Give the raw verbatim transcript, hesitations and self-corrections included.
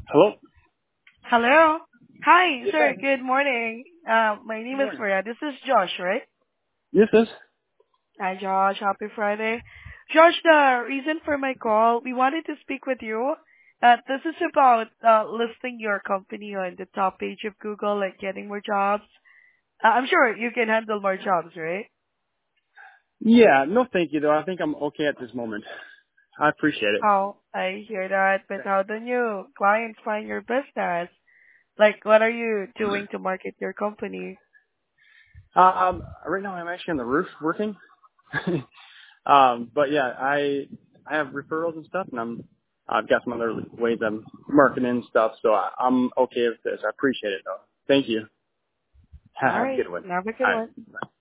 Hello? Hello. Hi, Yes, sir. ma'am. Good morning. Uh, my Good name is morning. Maria. This is Josh, right? Yes, yes. Hi, Josh. Happy Friday. Josh, the reason for my call, we wanted to speak with you. Uh, this is about uh, listing your company on the top page of Google, like getting more jobs. Uh, I'm sure you can handle more jobs, right? Yeah, no thank you though. I think I'm okay at this moment. I appreciate it. Oh, I hear that, but how do new clients find your business? Like, what are you doing to market your company? Um, right now I'm actually on the roof working. um, but yeah, I I have referrals and stuff, and I'm I've got some other ways I'm marketing and stuff, so I, I'm okay with this. I appreciate it though. Thank you. All Have a right. good one. Have a good All one. right.